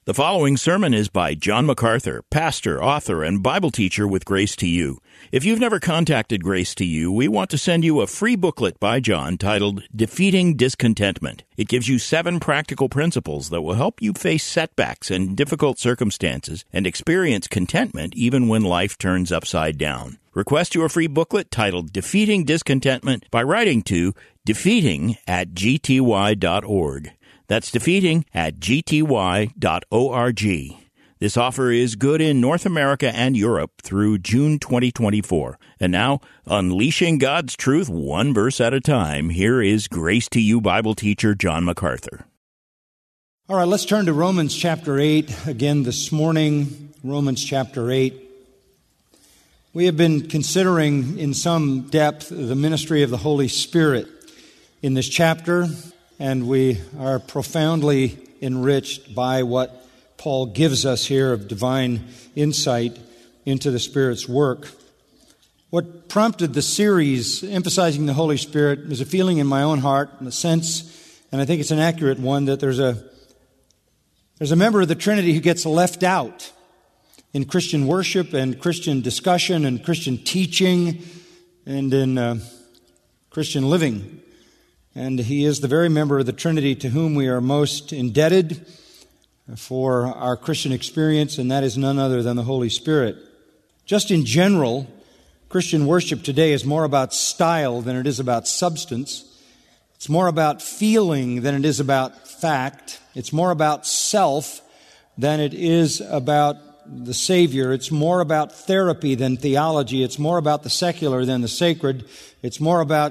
The following sermon is by John MacArthur, pastor, author, and Bible teacher with Grace to You. If you've never contacted Grace to You, we want to send you a free booklet by John titled Defeating Discontentment. It gives you 7 practical principles that will help you face setbacks and difficult circumstances and experience contentment even when life turns upside down. Request your free booklet titled Defeating Discontentment by writing to defeating@gty.org. That's defeating@gty.org. This offer is good in North America and Europe through June 2024. And now, unleashing God's truth one verse at a time, here is Grace to You Bible teacher John MacArthur. All right, let's turn to Romans chapter 8 again this morning. Romans chapter 8. We have been considering in some depth the ministry of the Holy Spirit in this chapter, and we are profoundly enriched by what Paul gives us here of divine insight into the Spirit's work. What prompted the series emphasizing the Holy Spirit was a feeling in my own heart, in a sense, and I think it's an accurate one, that there's a member of the Trinity who gets left out in Christian worship and Christian discussion and Christian teaching and in Christian living. And he is the very member of the Trinity to whom we are most indebted for our Christian experience, and that is none other than the Holy Spirit. Just in general, Christian worship today is more about style than it is about substance. It's more about feeling than it is about fact. It's more about self than it is about the Savior. It's more about therapy than theology. It's more about the secular than the sacred. It's more about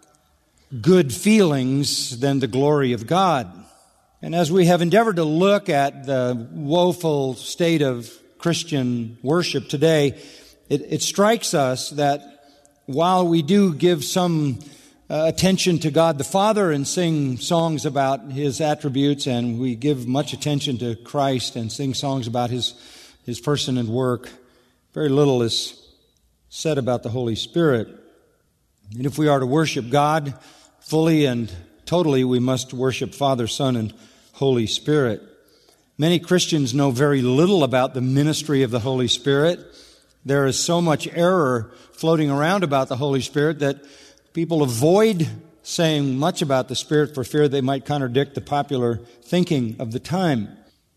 good feelings than the glory of God. And as we have endeavored to look at the woeful state of Christian worship today, it strikes us that while we do give some attention to God the Father and sing songs about His attributes, and we give much attention to Christ and sing songs about His person and work, very little is said about the Holy Spirit. And if we are to worship God fully and totally, we must worship Father, Son, and Holy Spirit. Many Christians know very little about the ministry of the Holy Spirit. There is so much error floating around about the Holy Spirit that people avoid saying much about the Spirit for fear they might contradict the popular thinking of the time.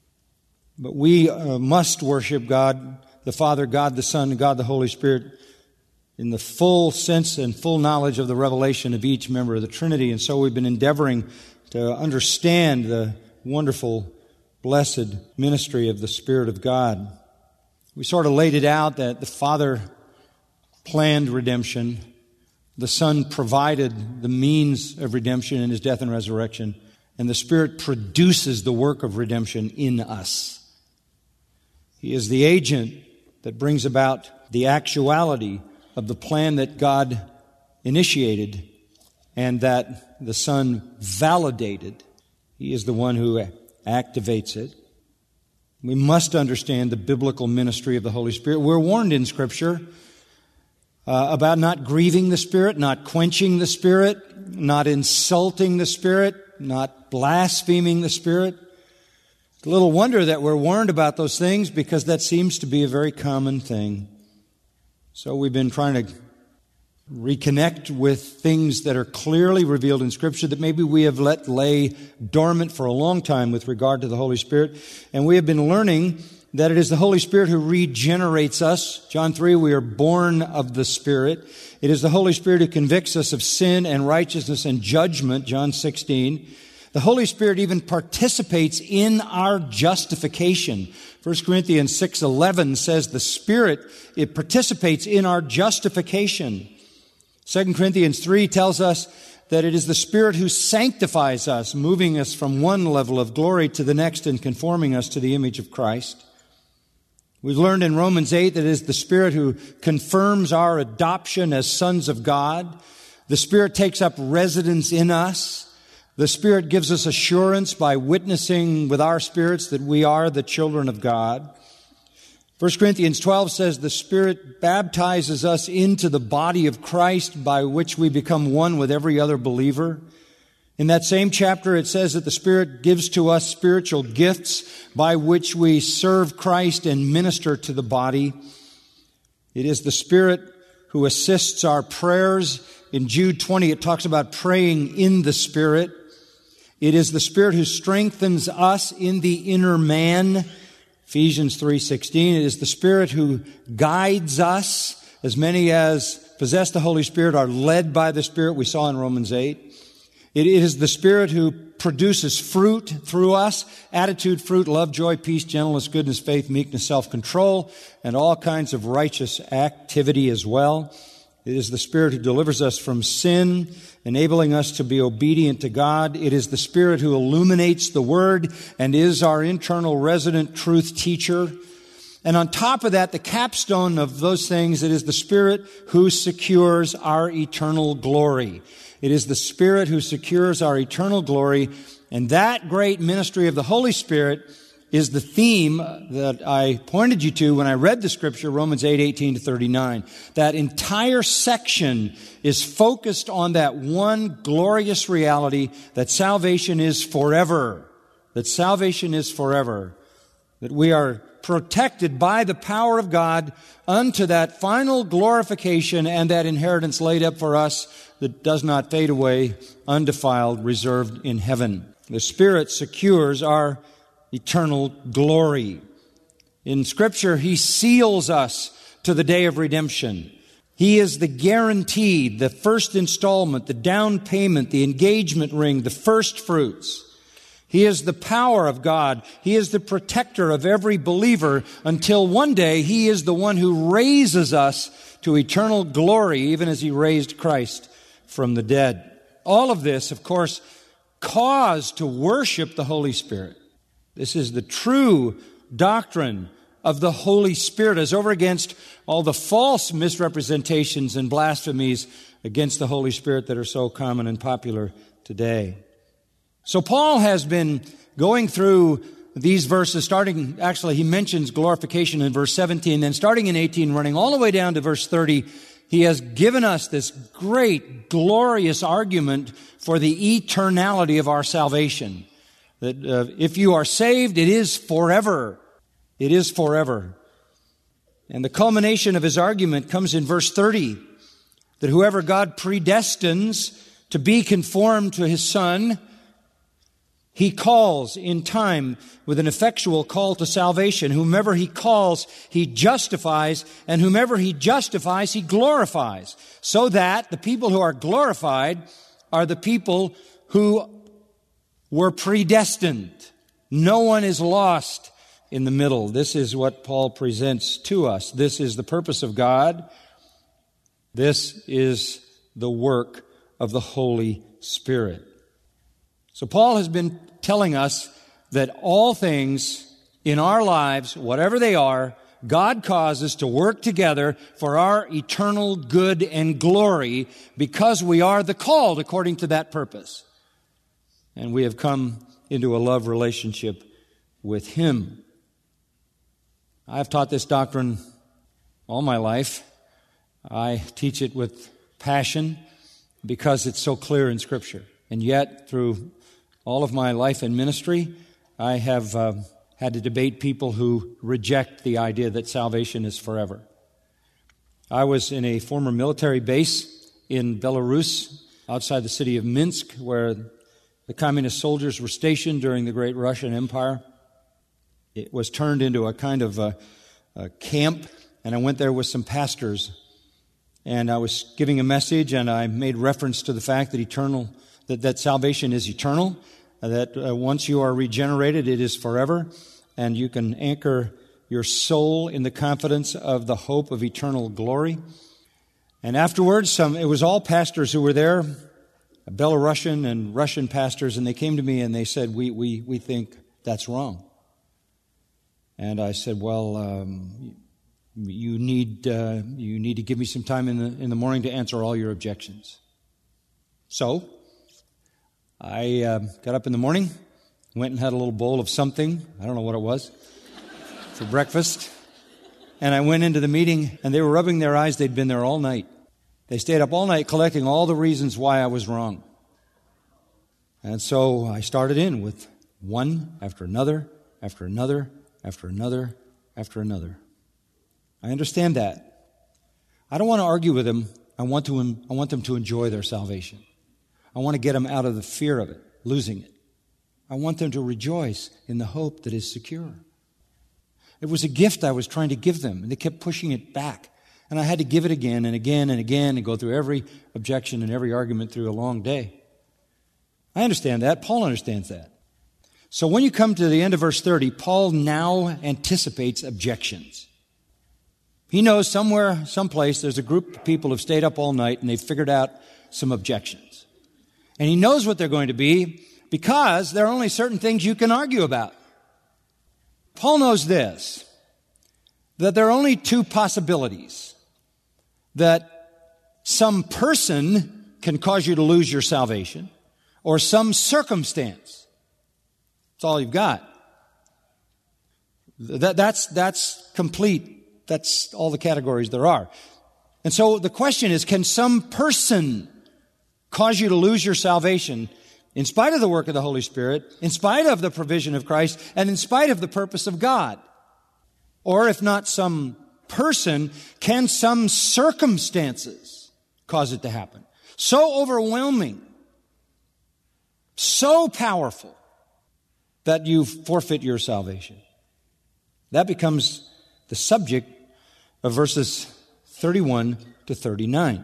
But we must worship God the Father, God the Son, and God the Holy Spirit in the full sense and full knowledge of the revelation of each member of the Trinity. And so we've been endeavoring to understand the wonderful, blessed ministry of the Spirit of God. We sort of laid it out that the Father planned redemption, the Son provided the means of redemption in His death and resurrection, and the Spirit produces the work of redemption in us. He is the agent that brings about the actuality of the plan that God initiated and that the Son validated. He is the one who activates it. We must understand the biblical ministry of the Holy Spirit. We're warned in Scripture about not grieving the Spirit, not quenching the Spirit, not insulting the Spirit, not blaspheming the Spirit. It's a little wonder that we're warned about those things because that seems to be a very common thing. So we've been trying to reconnect with things that are clearly revealed in Scripture that maybe we have let lay dormant for a long time with regard to the Holy Spirit. And we have been learning that it is the Holy Spirit who regenerates us. John 3, we are born of the Spirit. It is the Holy Spirit who convicts us of sin and righteousness and judgment, John 16. The Holy Spirit even participates in our justification. 1 Corinthians 6:11 says the Spirit, it participates in our justification. 2 Corinthians 3 tells us that it is the Spirit who sanctifies us, moving us from one level of glory to the next and conforming us to the image of Christ. We've learned in Romans 8 that it is the Spirit who confirms our adoption as sons of God. The Spirit takes up residence in us. The Spirit gives us assurance by witnessing with our spirits that we are the children of God. 1 Corinthians 12 says the Spirit baptizes us into the body of Christ by which we become one with every other believer. In that same chapter, it says that the Spirit gives to us spiritual gifts by which we serve Christ and minister to the body. It is the Spirit who assists our prayers. In Jude 20, it talks about praying in the Spirit. It is the Spirit who strengthens us in the inner man. Ephesians 3:16. It is the Spirit who guides us. As many as possess the Holy Spirit are led by the Spirit, we saw in Romans 8. It is the Spirit who produces fruit through us, attitude, fruit, love, joy, peace, gentleness, goodness, faith, meekness, self-control, and all kinds of righteous activity as well. It is the Spirit who delivers us from sin, enabling us to be obedient to God. It is the Spirit who illuminates the Word and is our internal resident truth teacher. And on top of that, the capstone of those things, it is the Spirit who secures our eternal glory. It is the Spirit who secures our eternal glory, and that great ministry of the Holy Spirit is the theme that I pointed you to when I read the Scripture, Romans 8:18-39. That entire section is focused on that one glorious reality that salvation is forever. That salvation is forever. That we are protected by the power of God unto that final glorification and that inheritance laid up for us that does not fade away, undefiled, reserved in heaven. The Spirit secures our eternal glory. In Scripture, He seals us to the day of redemption. He is the guarantee, the first installment, the down payment, the engagement ring, the first fruits. He is the power of God. He is the protector of every believer until one day He is the one who raises us to eternal glory, even as He raised Christ from the dead. All of this, of course, cause to worship the Holy Spirit. This is the true doctrine of the Holy Spirit as over against all the false misrepresentations and blasphemies against the Holy Spirit that are so common and popular today. So Paul has been going through these verses, he mentions glorification in verse 17, then starting in 18, running all the way down to verse 30, he has given us this great, glorious argument for the eternality of our salvation. That if you are saved, it is forever. It is forever. And the culmination of his argument comes in verse 30, that whoever God predestines to be conformed to His Son, He calls in time with an effectual call to salvation. Whomever He calls, He justifies, and whomever He justifies, He glorifies. So that the people who are glorified are the people who were predestined. No one is lost in the middle. This is what Paul presents to us. This is the purpose of God. This is the work of the Holy Spirit. So Paul has been telling us that all things in our lives, whatever they are, God causes to work together for our eternal good and glory because we are the called according to that purpose. And we have come into a love relationship with Him. I've taught this doctrine all my life. I teach it with passion because it's so clear in Scripture. And yet, through all of my life in ministry, I have had to debate people who reject the idea that salvation is forever. I was in a former military base in Belarus, outside the city of Minsk, where the communist soldiers were stationed during the great Russian Empire. It was turned into a kind of a camp, and I went there with some pastors. And I was giving a message, and I made reference to the fact that salvation is eternal, that once you are regenerated, it is forever, and you can anchor your soul in the confidence of the hope of eternal glory. And afterwards, it was all pastors who were there, Belarusian and Russian pastors, and they came to me and they said, we think that's wrong. And I said, well, you need to give me some time in the morning to answer all your objections. So I got up in the morning, went and had a little bowl of something, I don't know what it was, for breakfast. And I went into the meeting, and they were rubbing their eyes. They'd been there all night. They stayed up all night collecting all the reasons why I was wrong. And so I started in with one after another, after another, after another, after another. I understand that. I don't want to argue with them. I want them to enjoy their salvation. I want to get them out of the fear of it, losing it. I want them to rejoice in the hope that is secure. It was a gift I was trying to give them, and they kept pushing it back. And I had to give it again and again and again and go through every objection and every argument through a long day. I understand that. Paul understands that. So when you come to the end of verse 30, Paul now anticipates objections. He knows somewhere, someplace, there's a group of people who have stayed up all night and they've figured out some objections. And he knows what they're going to be because there are only certain things you can argue about. Paul knows this, that there are only two possibilities. That some person can cause you to lose your salvation, or some circumstance. That's all you've got. That's complete. That's all the categories there are. And so the question is, can some person cause you to lose your salvation in spite of the work of the Holy Spirit, in spite of the provision of Christ, and in spite of the purpose of God? Or if not some person, can some circumstances cause it to happen? So overwhelming, so powerful, that you forfeit your salvation. That becomes the subject of verses 31 to 39.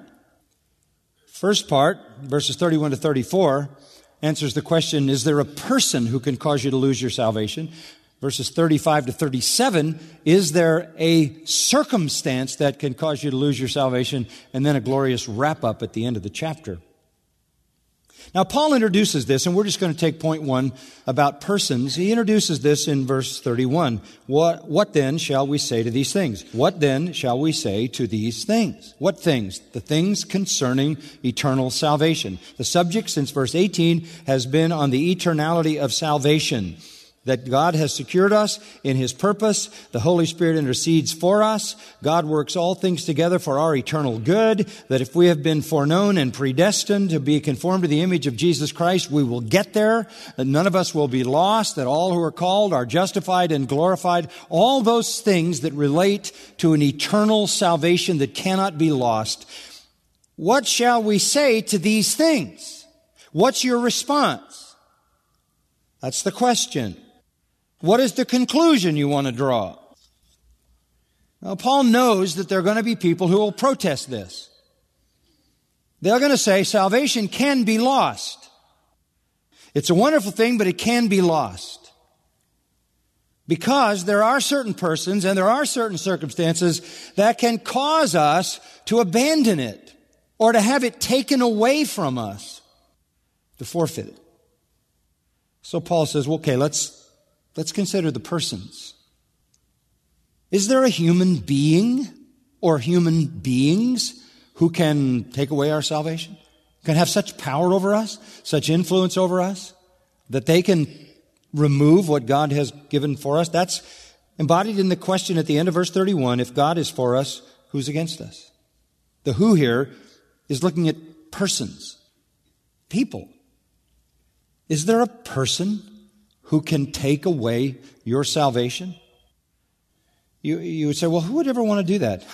First part, verses 31 to 34, answers the question, is there a person who can cause you to lose your salvation? Verses 35 to 37, is there a circumstance that can cause you to lose your salvation? And then a glorious wrap-up at the end of the chapter. Now, Paul introduces this, and we're just going to take point one about persons. He introduces this in verse 31. What then shall we say to these things? What then shall we say to these things? What things? The things concerning eternal salvation. The subject since verse 18 has been on the eternality of salvation. That God has secured us in His purpose. The Holy Spirit intercedes for us. God works all things together for our eternal good. That if we have been foreknown and predestined to be conformed to the image of Jesus Christ, we will get there. That none of us will be lost. That all who are called are justified and glorified. All those things that relate to an eternal salvation that cannot be lost. What shall we say to these things? What's your response? That's the question. What is the conclusion you want to draw? Now, Paul knows that there are going to be people who will protest this. They're going to say salvation can be lost. It's a wonderful thing, but it can be lost. Because there are certain persons and there are certain circumstances that can cause us to abandon it or to have it taken away from us, to forfeit it. So Paul says, well, okay, let's consider the persons. Is there a human being or human beings who can take away our salvation? Can have such power over us, such influence over us, that they can remove what God has given for us? That's embodied in the question at the end of verse 31. If God is for us, who's against us? The who here is looking at persons, people. Is there a person who can take away your salvation? You would say, well, who would ever want to do that?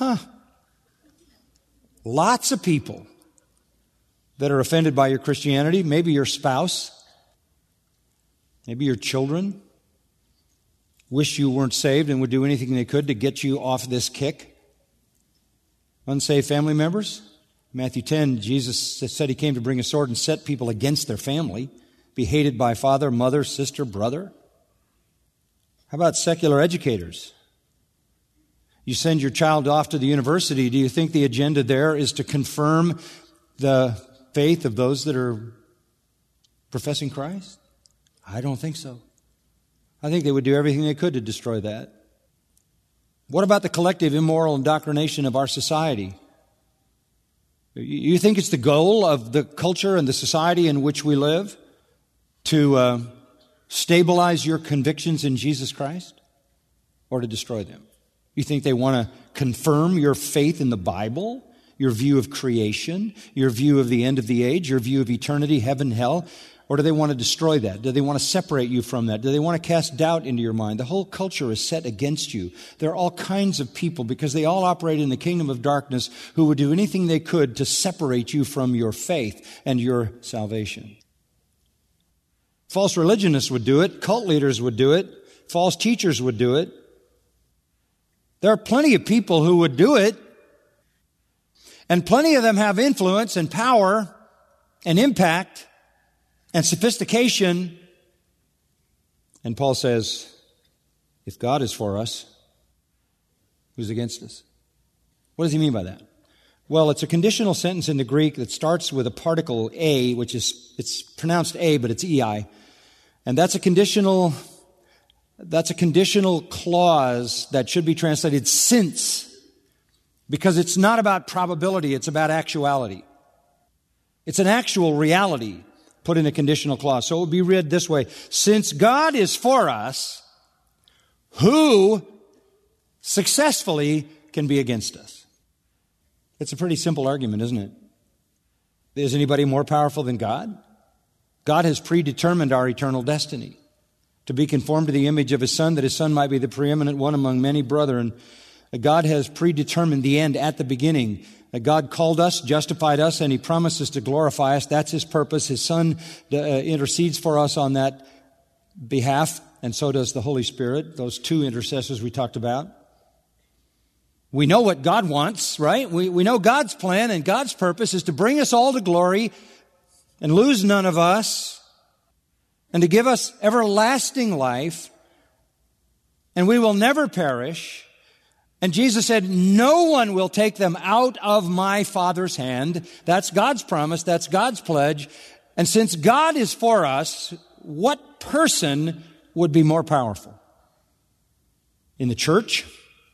Lots of people that are offended by your Christianity. Maybe your spouse. Maybe your children. Wish you weren't saved and would do anything they could to get you off this kick. Unsaved family members. Matthew 10, Jesus said He came to bring a sword and set people against their family. Be hated by father, mother, sister, brother. How about secular educators? You send your child off to the university. Do you think the agenda there is to confirm the faith of those that are professing Christ? I don't think so. I think they would do everything they could to destroy that. What about the collective immoral indoctrination of our society? You think it's the goal of the culture and the society in which we live to stabilize your convictions in Jesus Christ or to destroy them? You think they want to confirm your faith in the Bible, your view of creation, your view of the end of the age, your view of eternity, heaven, hell? Or do they want to destroy that? Do they want to separate you from that? Do they want to cast doubt into your mind? The whole culture is set against you. There are all kinds of people, because they all operate in the kingdom of darkness, who would do anything they could to separate you from your faith and your salvation. False religionists would do it. Cult leaders would do it. False teachers would do it. There are plenty of people who would do it. And plenty of them have influence and power and impact and sophistication. And Paul says, if God is for us, who's against us? What does he mean by that? Well, it's a conditional sentence in the Greek that starts with a particle a, it's pronounced a, but it's ei. And that's a conditional clause that should be translated since, because it's not about probability, it's about actuality. It's an actual reality put in a conditional clause. So it would be read this way: since God is for us, who successfully can be against us? It's a pretty simple argument, isn't it? Is anybody more powerful than God? God has predetermined our eternal destiny, to be conformed to the image of His Son, that His Son might be the preeminent one among many brethren. God has predetermined the end at the beginning. God called us, justified us, and He promises to glorify us. That's His purpose. His Son intercedes for us on that behalf, and so does the Holy Spirit, those two intercessors we talked about. We know what God wants, right? We know God's plan, and God's purpose is to bring us all to glory and lose none of us, and to give us everlasting life, and we will never perish. And Jesus said, no one will take them out of my Father's hand. That's God's promise. That's God's pledge. And since God is for us, what person would be more powerful? In the church,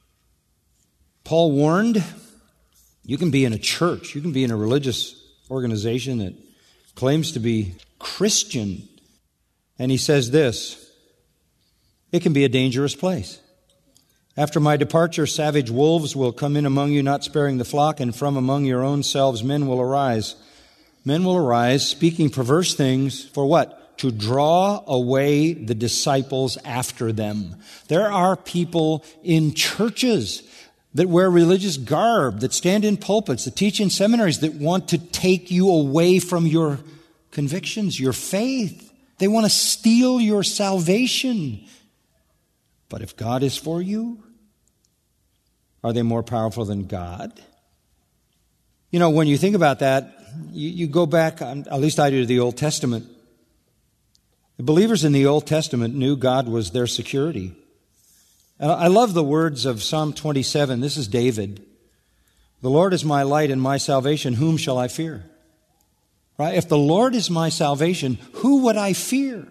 Paul warned, you can be in a church, you can be in a religious organization that claims to be Christian. And he says this: it can be a dangerous place. After my departure, savage wolves will come in among you, not sparing the flock, and from among your own selves men will arise. Men will arise, speaking perverse things, for what? To draw away the disciples after them. There are people in churches that wear religious garb, that stand in pulpits, that teach in seminaries, that want to take you away from your convictions, your faith. They want to steal your salvation. But if God is for you, are they more powerful than God? You know, when you think about that, you go back, at least I do, to the Old Testament. The believers in the Old Testament knew God was their security. And I love the words of Psalm 27. This is David. The Lord is my light and my salvation. Whom shall I fear? Right? If the Lord is my salvation, who would I fear?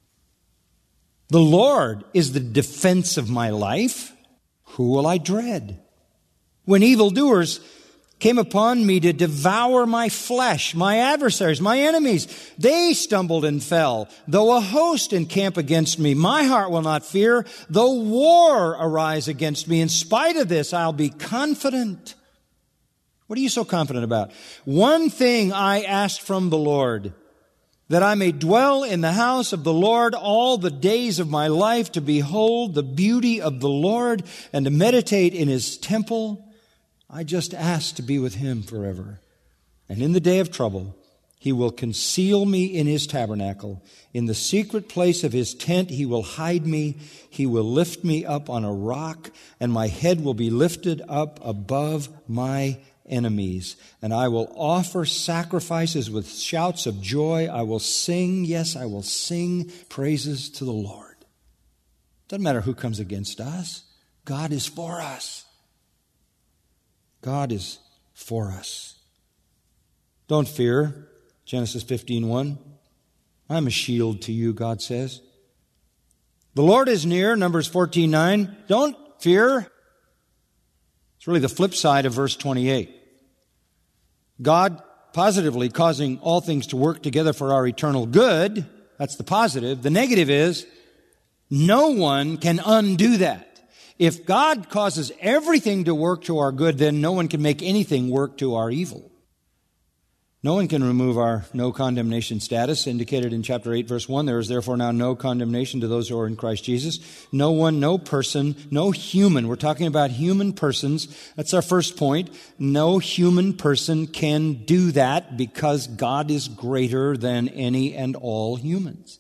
The Lord is the defense of my life. Who will I dread? When evildoers came upon me to devour my flesh, my adversaries, my enemies, they stumbled and fell. Though a host encamp against me, my heart will not fear. Though war arise against me, in spite of this, I'll be confident. What are you so confident about? One thing I asked from the Lord, that I may dwell in the house of the Lord all the days of my life, to behold the beauty of the Lord and to meditate in His temple. I just ask to be with Him forever. And in the day of trouble, He will conceal me in His tabernacle. In the secret place of His tent, He will hide me. He will lift me up on a rock, and my head will be lifted up above my enemies. And I will offer sacrifices with shouts of joy. I will sing, yes, I will sing praises to the Lord. Doesn't matter who comes against us. God is for us. God is for us. Don't fear. Genesis 15:1. I'm a shield to you, God says. The Lord is near, Numbers 14:9. Don't fear. It's really the flip side of verse 28. God positively causing all things to work together for our eternal good. That's the positive. The negative is no one can undo that. If God causes everything to work to our good, then no one can make anything work to our evil. No one can remove our no condemnation status indicated in chapter 8, verse 1. There is therefore now no condemnation to those who are in Christ Jesus. No one, no person, no human. We're talking about human persons. That's our first point. No human person can do that because God is greater than any and all humans.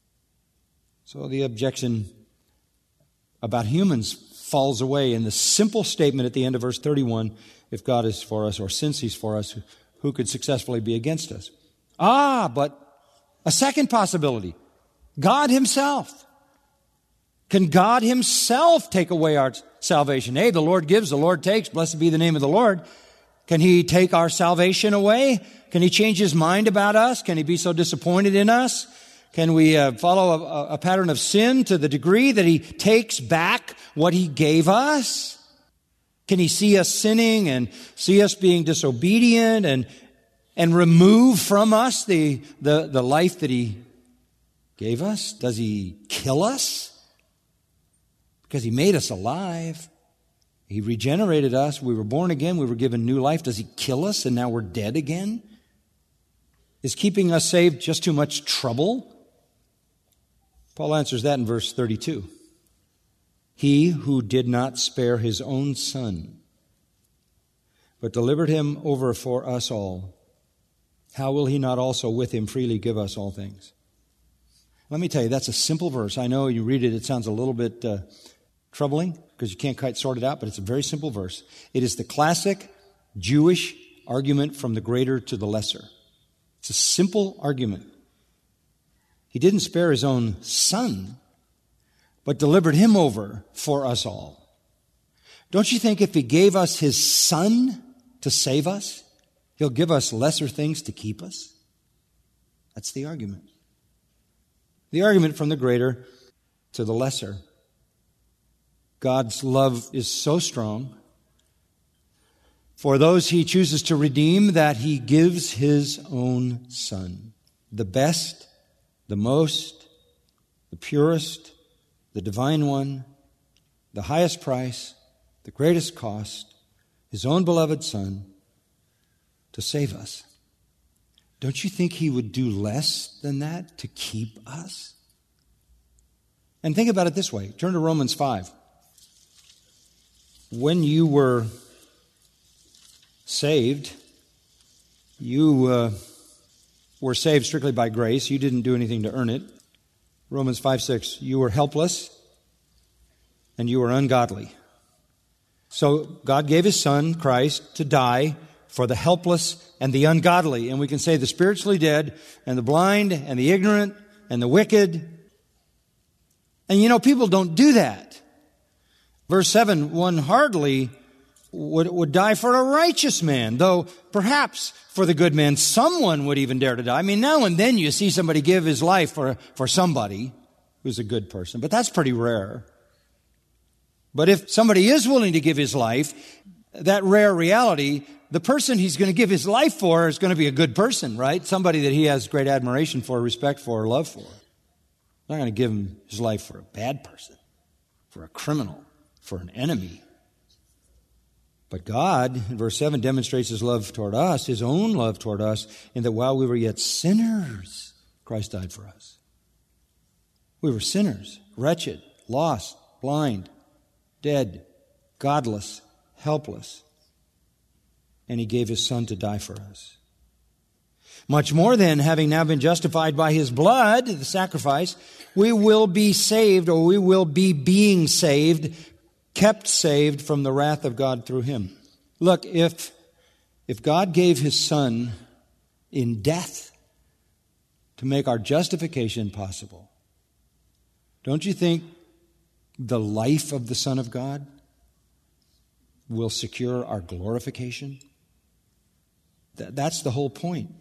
So the objection about humans falls away in the simple statement at the end of verse 31, if God is for us, or since He's for us, who could successfully be against us? But a second possibility, God Himself. Can God Himself take away our salvation? Hey, the Lord gives, the Lord takes, blessed be the name of the Lord. Can He take our salvation away? Can He change His mind about us? Can He be so disappointed in us? Can we follow a pattern of sin to the degree that He takes back what He gave us? Can He see us sinning and see us being disobedient and remove from us the life that He gave us? Does He kill us? Because He made us alive. He regenerated us. We were born again. We were given new life. Does He kill us and now we're dead again? Is keeping us saved just too much trouble? Paul answers that in verse 32. He who did not spare His own Son, but delivered Him over for us all, how will He not also with Him freely give us all things? Let me tell you, that's a simple verse. I know you read it, it sounds a little bit troubling because you can't quite sort it out, but it's a very simple verse. It is the classic Jewish argument from the greater to the lesser. It's a simple argument. He didn't spare His own Son, but delivered Him over for us all. Don't you think if He gave us His Son to save us, He'll give us lesser things to keep us? That's the argument. The argument from the greater to the lesser. God's love is so strong for those He chooses to redeem that He gives His own Son. The best, the most, the purest, the divine one, the highest price, the greatest cost, His own beloved Son, to save us. Don't you think He would do less than that to keep us? And think about it this way. Turn to Romans 5. When you were saved, you were saved strictly by grace. You didn't do anything to earn it. Romans 5:6, you were helpless and you were ungodly. So God gave His Son, Christ, to die for the helpless and the ungodly. And we can say the spiritually dead and the blind and the ignorant and the wicked. And people don't do that. Verse 7, one hardly would die for a righteous man, though perhaps for the good man someone would even dare to die. I mean, now and then you see somebody give his life for somebody who's a good person, but that's pretty rare. But if somebody is willing to give his life, that rare reality, the person he's going to give his life for is going to be a good person, right? Somebody that he has great admiration for, respect for, or love for. He's not going to give his life for a bad person, for a criminal, for an enemy. But God, in verse 7, demonstrates His love toward us, His own love toward us, in that while we were yet sinners, Christ died for us. We were sinners, wretched, lost, blind, dead, godless, helpless. And He gave His Son to die for us. Much more then, having now been justified by His blood, the sacrifice, we will be saved, or we will be being saved, kept saved from the wrath of God through Him. Look, if God gave His Son in death to make our justification possible, don't you think the life of the Son of God will secure our glorification? That's the whole point.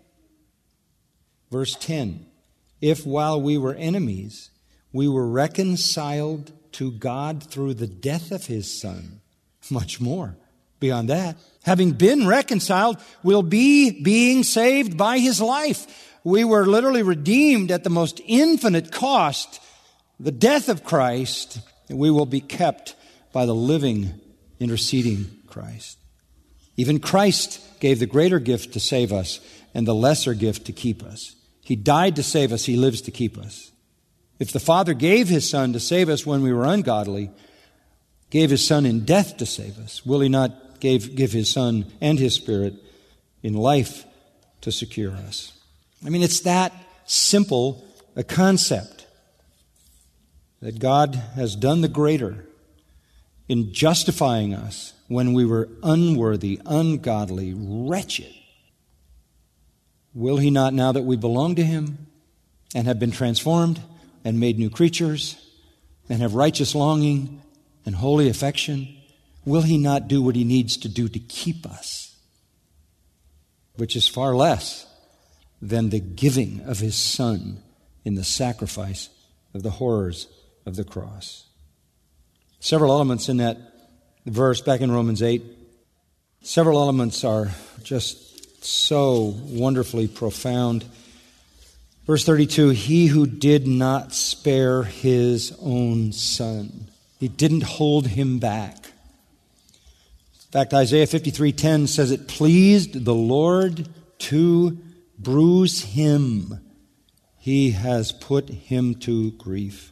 Verse 10, if while we were enemies, we were reconciled to God through the death of His Son, much more beyond that. Having been reconciled, we'll be being saved by His life. We were literally redeemed at the most infinite cost, the death of Christ, and we will be kept by the living, interceding Christ. Even Christ gave the greater gift to save us and the lesser gift to keep us. He died to save us. He lives to keep us. If the Father gave His Son to save us when we were ungodly, gave His Son in death to save us, will He not give His Son and His Spirit in life to secure us? I mean, it's that simple a concept that God has done the greater in justifying us when we were unworthy, ungodly, wretched. Will He not, now that we belong to Him and have been transformed and made new creatures and have righteous longing and holy affection, will He not do what He needs to do to keep us? Which is far less than the giving of His Son in the sacrifice of the horrors of the cross. Several elements in that verse back in Romans 8. Several elements are just so wonderfully profound. Verse 32, He who did not spare His own Son. He didn't hold Him back. In fact, Isaiah 53:10 says it pleased the Lord to bruise Him. He has put Him to grief.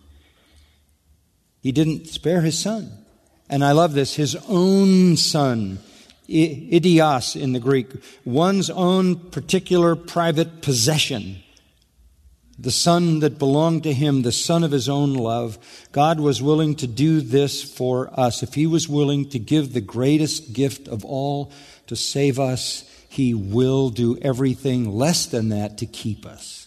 He didn't spare His Son. And I love this, His own Son. Idios in the Greek. One's own particular private possession. The Son that belonged to Him, the Son of His own love. God was willing to do this for us. If He was willing to give the greatest gift of all to save us, He will do everything less than that to keep us.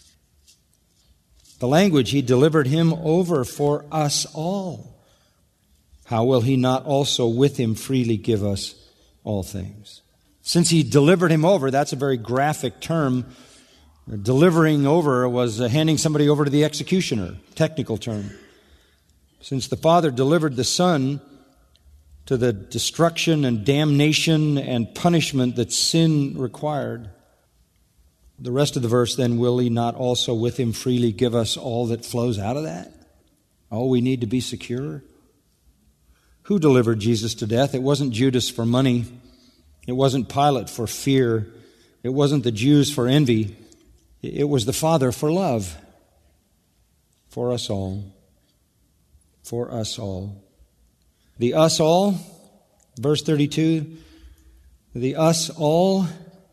The language, He delivered Him over for us all. How will He not also with Him freely give us all things? Since He delivered Him over, that's a very graphic term. Delivering over was handing somebody over to the executioner, technical term. Since the Father delivered the Son to the destruction and damnation and punishment that sin required, the rest of the verse then, will He not also with Him freely give us all that flows out of that? All we need to be secure? Who delivered Jesus to death? It wasn't Judas for money. It wasn't Pilate for fear. It wasn't the Jews for envy. It was the Father for love. For us all. For us all. The us all, verse 32, the us all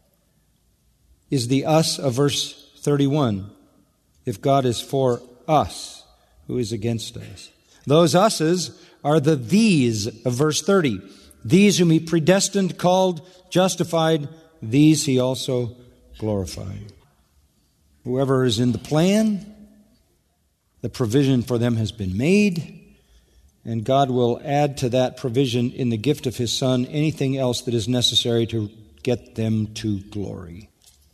is the us of verse 31. If God is for us, who is against us? Those us's are the these of verse 30. These whom He predestined, called, justified, these He also glorified. Whoever is in the plan, the provision for them has been made, and God will add to that provision in the gift of His Son anything else that is necessary to get them to glory.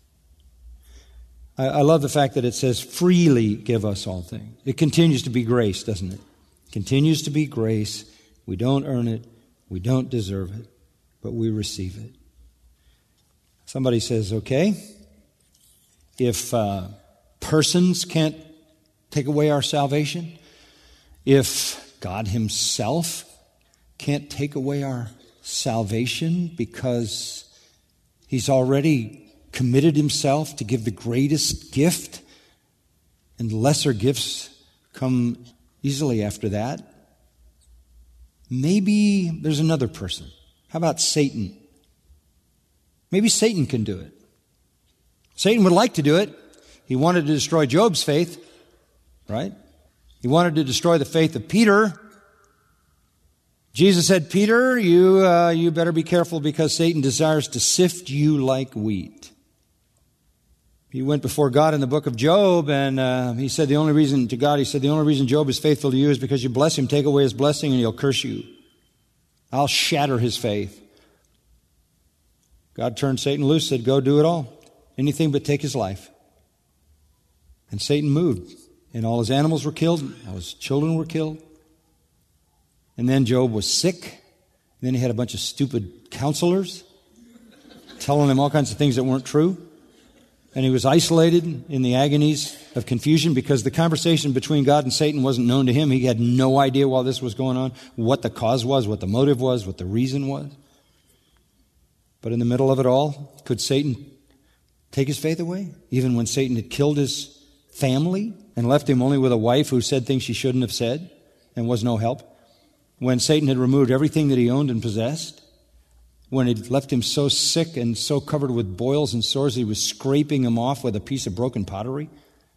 I love the fact that it says, freely give us all things. It continues to be grace, doesn't it? It continues to be grace. We don't earn it. We don't deserve it. But we receive it. Somebody says, okay, if persons can't take away our salvation, if God Himself can't take away our salvation because He's already committed Himself to give the greatest gift, and lesser gifts come easily after that, maybe there's another person. How about Satan? Maybe Satan can do it. Satan would like to do it. He wanted to destroy Job's faith, right? He wanted to destroy the faith of Peter. Jesus said, Peter, you better be careful because Satan desires to sift you like wheat. He went before God in the book of Job, and he said the only reason Job is faithful to you is because you bless him, take away his blessing, and he'll curse you. I'll shatter his faith. God turned Satan loose, said, go do it all. Anything but take his life. And Satan moved, and all his animals were killed, all his children were killed. And then Job was sick. And then he had a bunch of stupid counselors telling him all kinds of things that weren't true. And he was isolated in the agonies of confusion because the conversation between God and Satan wasn't known to him. He had no idea while this was going on, what the cause was, what the motive was, what the reason was. But in the middle of it all, could Satan take his faith away? Even when Satan had killed his family and left him only with a wife who said things she shouldn't have said and was no help? When Satan had removed everything that he owned and possessed? When it left him so sick and so covered with boils and sores, he was scraping him off with a piece of broken pottery?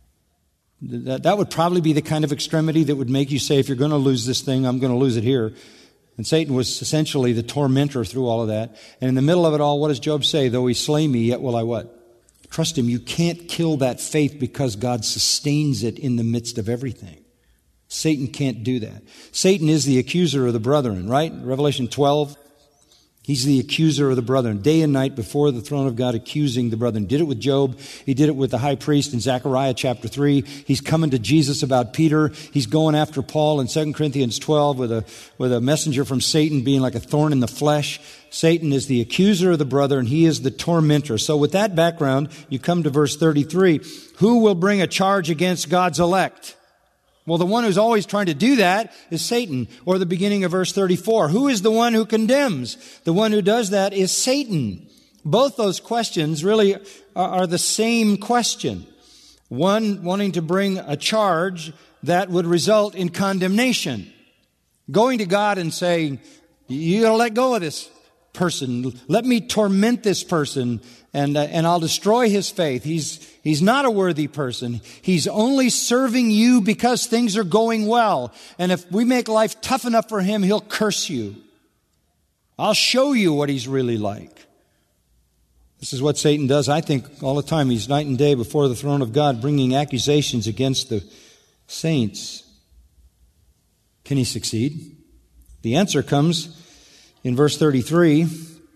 That would probably be the kind of extremity that would make you say, if you're going to lose this thing, I'm going to lose it here. And Satan was essentially the tormentor through all of that. And in the middle of it all, what does Job say? Though he slay me, yet will I what? Trust him. You can't kill that faith because God sustains it in the midst of everything. Satan can't do that. Satan is the accuser of the brethren, right? Revelation 12. He's the accuser of the brethren, day and night before the throne of God, accusing the brethren. Did it with Job. He did it with the high priest in Zechariah chapter 3. He's coming to Jesus about Peter. He's going after Paul in 2 Corinthians 12 with a messenger from Satan being like a thorn in the flesh. Satan is the accuser of the brethren. He is the tormentor. So with that background, you come to verse 33. Who will bring a charge against God's elect? Well, the one who's always trying to do that is Satan. Or the beginning of verse 34. Who is the one who condemns? The one who does that is Satan. Both those questions really are the same question. One wanting to bring a charge that would result in condemnation. Going to God and saying, you got to let go of this person. Let me torment this person and I'll destroy his faith. He's not a worthy person. He's only serving you because things are going well. And if we make life tough enough for him, he'll curse you. I'll show you what he's really like. This is what Satan does, I think, all the time. He's night and day before the throne of God, bringing accusations against the saints. Can he succeed? The answer comes in verse 33.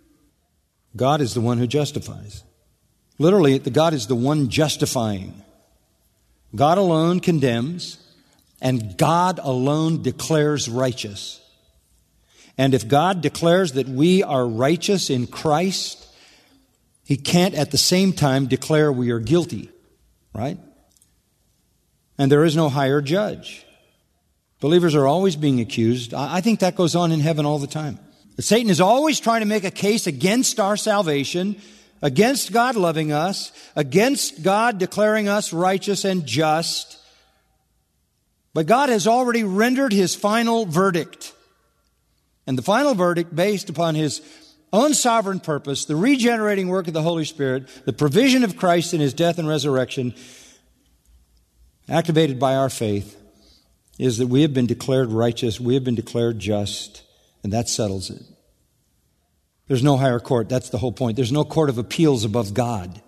God is the one who justifies. Literally, God is the one justifying. God alone condemns, and God alone declares righteous. And if God declares that we are righteous in Christ, He can't at the same time declare we are guilty, right? And there is no higher judge. Believers are always being accused. I think that goes on in heaven all the time. But Satan is always trying to make a case against our salvation, against God loving us, against God declaring us righteous and just. But God has already rendered His final verdict. And the final verdict, based upon His own sovereign purpose, the regenerating work of the Holy Spirit, the provision of Christ in His death and resurrection, activated by our faith, is that we have been declared righteous, we have been declared just, and that settles it. There's no higher court. That's the whole point. There's no court of appeals above God.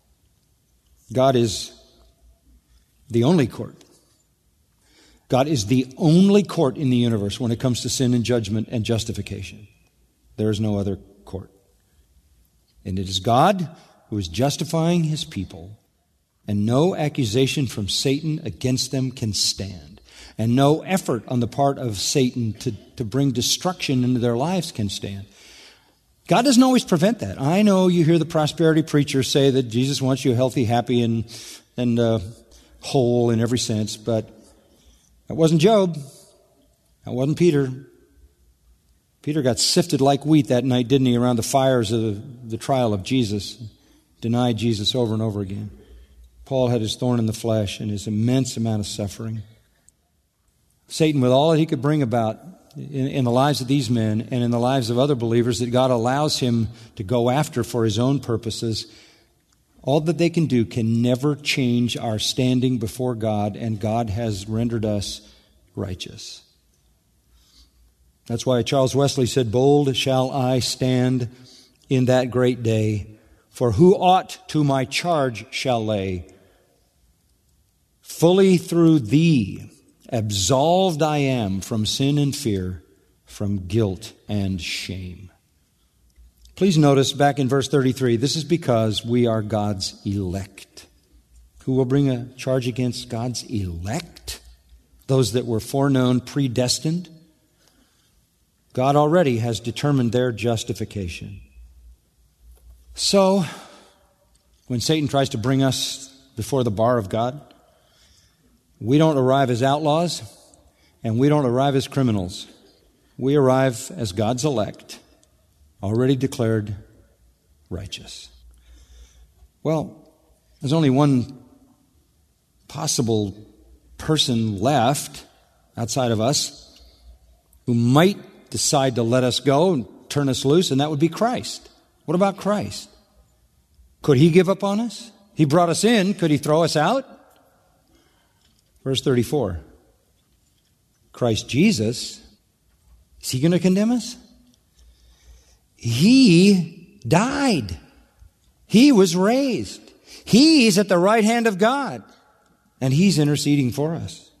God is the only court. God is the only court in the universe when it comes to sin and judgment and justification. There is no other court. And it is God who is justifying His people, and no accusation from Satan against them can stand. And no effort on the part of Satan to bring destruction into their lives can stand. God doesn't always prevent that. I know you hear the prosperity preachers say that Jesus wants you healthy, happy, and whole in every sense, but that wasn't Job. That wasn't Peter. Peter got sifted like wheat that night, didn't he, around the fires of the trial of Jesus, denied Jesus over and over again. Paul had his thorn in the flesh and his immense amount of suffering. Satan, with all that he could bring about in the lives of these men and in the lives of other believers that God allows him to go after for his own purposes, all that they can do can never change our standing before God, and God has rendered us righteous. That's why Charles Wesley said, "Bold shall I stand in that great day, for who aught to my charge shall lay? Fully through thee absolved I am from sin and fear, from guilt and shame." Please notice back in verse 33, this is because we are God's elect. Who will bring a charge against God's elect? Those that were foreknown, predestined. God already has determined their justification. So, when Satan tries to bring us before the bar of God, we don't arrive as outlaws, and we don't arrive as criminals. We arrive as God's elect, already declared righteous. Well, there's only one possible person left outside of us who might decide to let us go and turn us loose, and that would be Christ. What about Christ? Could He give up on us? He brought us in. Could He throw us out? Verse 34. Christ Jesus, is He going to condemn us? He died. He was raised. He's at the right hand of God, and He's interceding for us.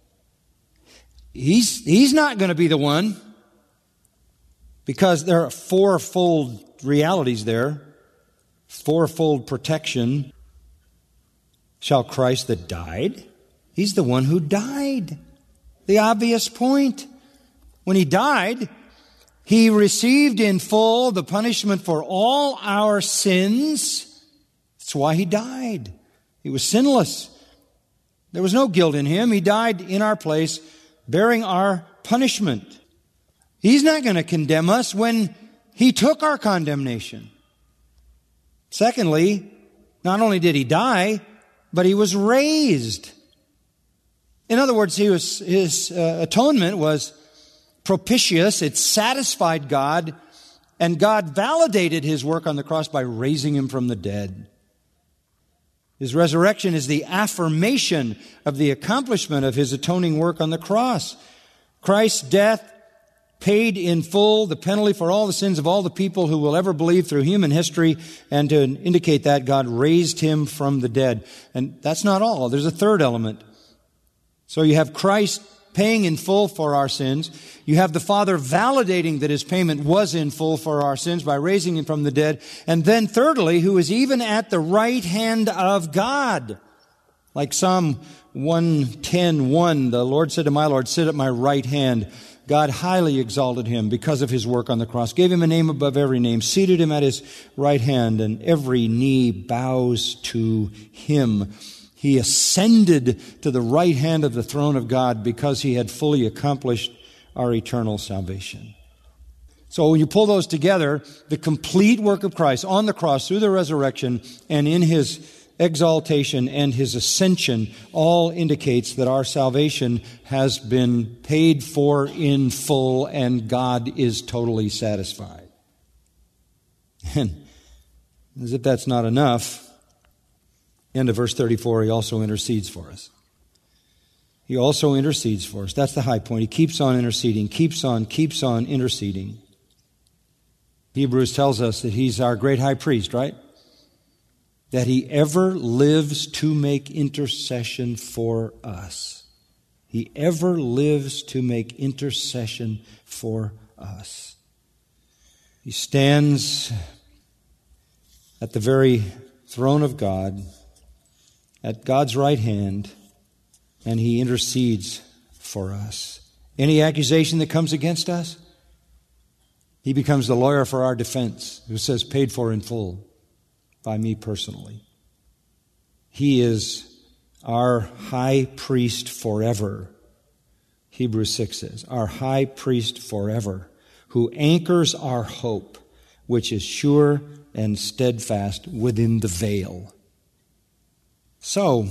He's not going to be the one, because there are fourfold realities there, fourfold protection. Shall Christ that died? He's the one who died. The obvious point. When He died, He received in full the punishment for all our sins. That's why He died. He was sinless. There was no guilt in Him. He died in our place, bearing our punishment. He's not going to condemn us when He took our condemnation. Secondly, not only did He die, but He was raised. In other words, His atonement was propitious. It satisfied God, and God validated His work on the cross by raising Him from the dead. His resurrection is the affirmation of the accomplishment of His atoning work on the cross. Christ's death paid in full the penalty for all the sins of all the people who will ever believe through human history, and to indicate that, God raised Him from the dead. And that's not all. There's a third element. So you have Christ paying in full for our sins. You have the Father validating that His payment was in full for our sins by raising Him from the dead. And then thirdly, who is even at the right hand of God. Like Psalm 110:1, the Lord said to my Lord, sit at my right hand. God highly exalted Him because of His work on the cross, gave Him a name above every name, seated Him at His right hand, and every knee bows to Him. He ascended to the right hand of the throne of God because He had fully accomplished our eternal salvation. So when you pull those together, the complete work of Christ on the cross, through the resurrection, and in His exaltation and His ascension, all indicates that our salvation has been paid for in full, and God is totally satisfied. And as if that's not enough, end of verse 34, He also intercedes for us. He also intercedes for us. That's the high point. He keeps on interceding, keeps on interceding. Hebrews tells us that He's our great high priest, right? That He ever lives to make intercession for us. He ever lives to make intercession for us. He stands at the very throne of God, at God's right hand, and He intercedes for us. Any accusation that comes against us, He becomes the lawyer for our defense, who says, paid for in full by me personally. He is our high priest forever. Hebrews 6 says, our high priest forever, who anchors our hope, which is sure and steadfast within the veil. So,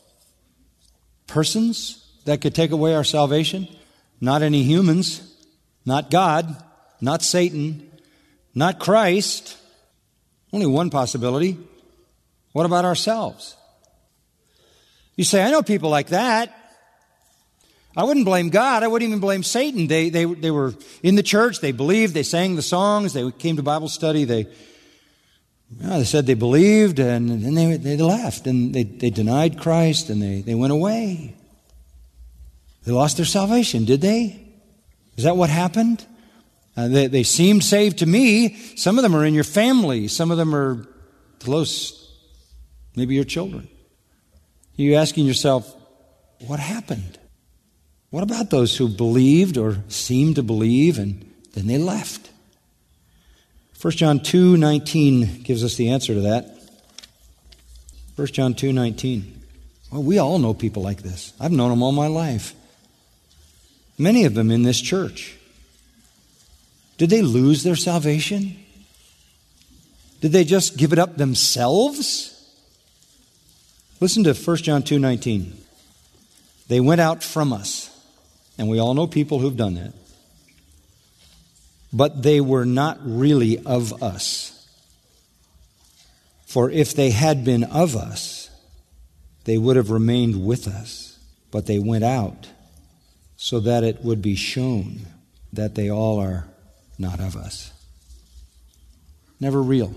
persons that could take away our salvation, not any humans, not God, not Satan, not Christ. Only one possibility. What about ourselves? You say, I know people like that. I wouldn't blame God. I wouldn't even blame Satan. They were in the church. They believed. They sang the songs. They came to Bible study. They said they believed, and then they left, and they denied Christ, and they went away. They lost their salvation, did they? Is that what happened? They seemed saved to me. Some of them are in your family. Some of them are close, maybe your children. You're asking yourself, what happened? What about those who believed or seemed to believe and then they left? 1 John 2:19 gives us the answer to that. 1 John 2:19. Well, we all know people like this. I've known them all my life. Many of them in this church. Did they lose their salvation? Did they just give it up themselves? Listen to 1 John 2:19. They went out from us, and we all know people who've done that. But they were not really of us. For if they had been of us, they would have remained with us. But they went out so that it would be shown that they all are not of us. Never real.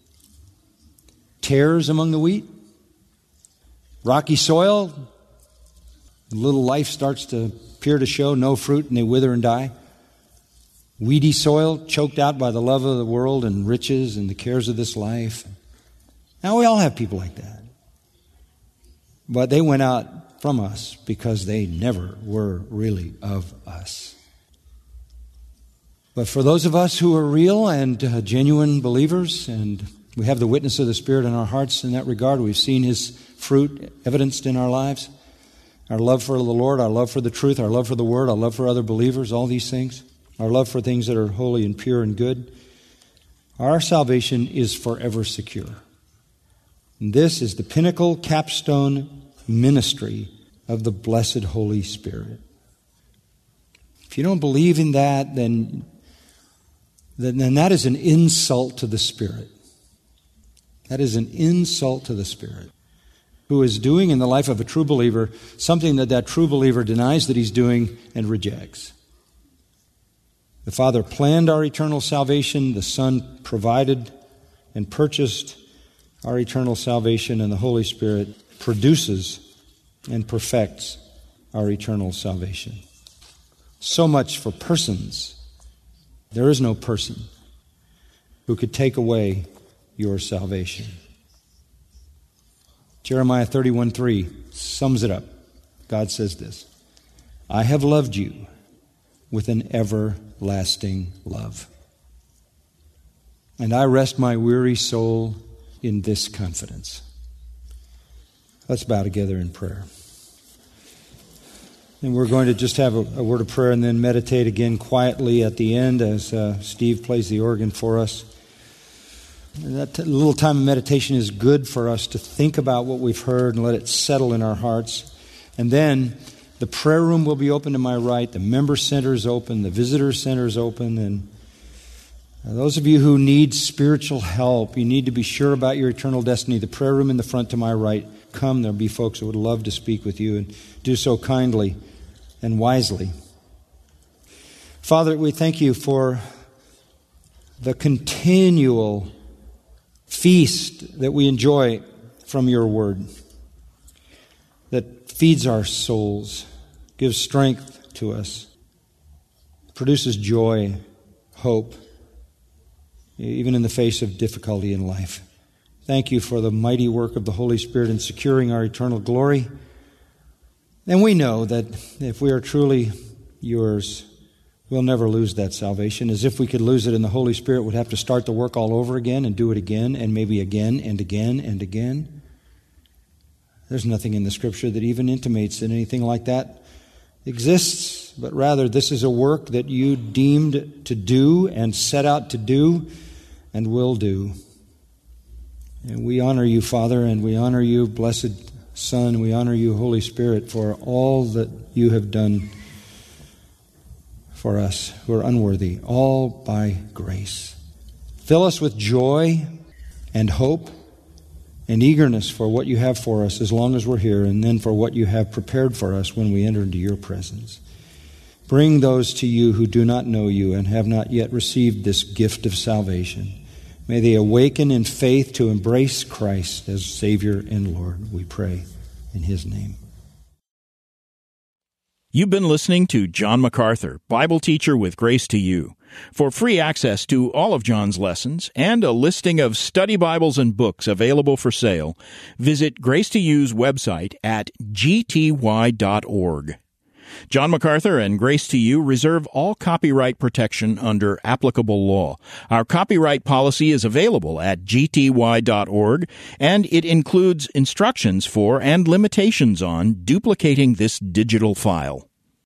Tares among the wheat. Rocky soil. Little life starts to appear to show no fruit, and they wither and die. Weedy soil, choked out by the love of the world and riches and the cares of this life. Now we all have people like that. But they went out from us because they never were really of us. But for those of us who are real and genuine believers, and we have the witness of the Spirit in our hearts in that regard, we've seen His fruit evidenced in our lives, our love for the Lord, our love for the truth, our love for the Word, our love for other believers, all these things, our love for things that are holy and pure and good, our salvation is forever secure. And this is the pinnacle capstone ministry of the blessed Holy Spirit. If you don't believe in that, then that is an insult to the Spirit. That is an insult to the Spirit, who is doing in the life of a true believer something that true believer denies that he's doing and rejects. The Father planned our eternal salvation. The Son provided and purchased our eternal salvation, and the Holy Spirit produces and perfects our eternal salvation. So much for persons. There is no person who could take away your salvation. Jeremiah 31:3 sums it up. God says this: I have loved you with an everlasting love, and I rest my weary soul in this confidence. Let's bow together in prayer. And we're going to just have a word of prayer and then meditate again quietly at the end as Steve plays the organ for us. And that little time of meditation is good for us to think about what we've heard and let it settle in our hearts. And then the prayer room will be open to my right. The member center is open. The visitor center is open. And those of you who need spiritual help, you need to be sure about your eternal destiny. The prayer room in the front to my right. Come, there'll be folks that would love to speak with you, and do so kindly and wisely. Father, we thank you for the continual feast that we enjoy from your word, that feeds our souls, gives strength to us, produces joy, hope, even in the face of difficulty in life. Thank you for the mighty work of the Holy Spirit in securing our eternal glory. And we know that if we are truly yours, we'll never lose that salvation. As if we could lose it, and the Holy Spirit would have to start the work all over again and do it again and maybe again and again and again. There's nothing in the Scripture that even intimates that anything like that exists, but rather this is a work that you deemed to do and set out to do and will do. And we honor you, Father, and we honor you, blessed Son. We honor you, Holy Spirit, for all that you have done for us who are unworthy, all by grace. Fill us with joy and hope and eagerness for what you have for us as long as we're here, and then for what you have prepared for us when we enter into your presence. Bring those to you who do not know you and have not yet received this gift of salvation. May they awaken in faith to embrace Christ as Savior and Lord, we pray in His name. You've been listening to John MacArthur, Bible teacher with Grace to You. For free access to all of John's lessons and a listing of study Bibles and books available for sale, visit Grace to You's website at gty.org. John MacArthur and Grace to You reserve all copyright protection under applicable law. Our copyright policy is available at gty.org, and it includes instructions for and limitations on duplicating this digital file.